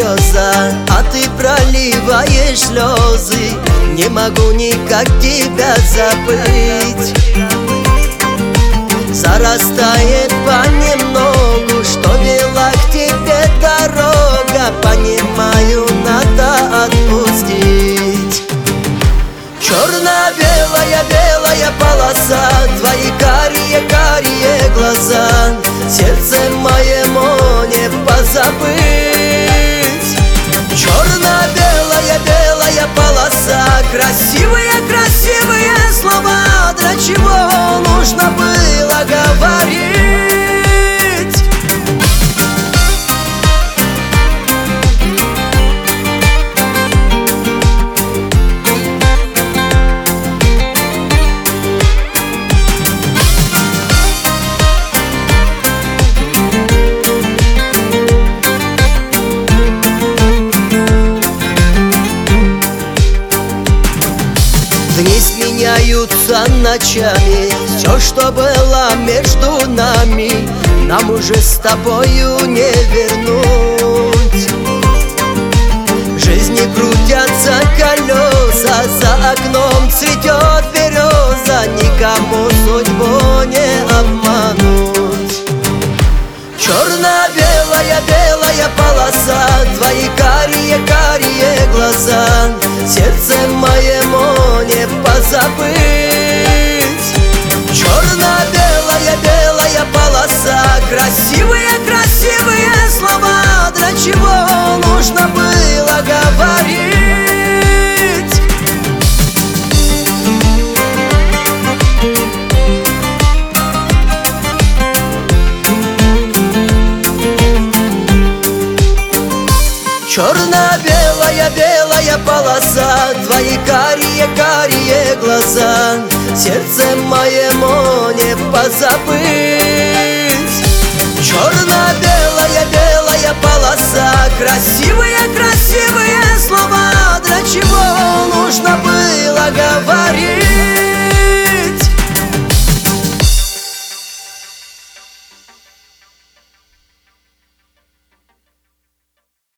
береза, а ты проливаешь слезы. Не могу никак тебя забыть. Зарастает понемногу, что вела к тебе дорога. Понимаю, надо отпустить. Черно-белая, белая полоса, твои карие глаза. Сердце моему не позабыть. Черно-белая, белая полоса, красивые, красивые слова. Для чего нужно было говорить? Дни сменяются ночами, все, что было между нами, нам уже с тобою не вернуть. В жизни крутятся колеса, за окном цветет береза. Никому судьбу не обмануть. Черно-белая, белая полоса, твои карие глаза. Сердце моему не позабыть. Черно-белая, белая полоса, красивые, красивые слова. Для чего нужно было говорить? Черно-белая, белая полоса, твои карие глаза. Сердце моему не позабыть. Черно-белая, белая полоса, красивые, красивые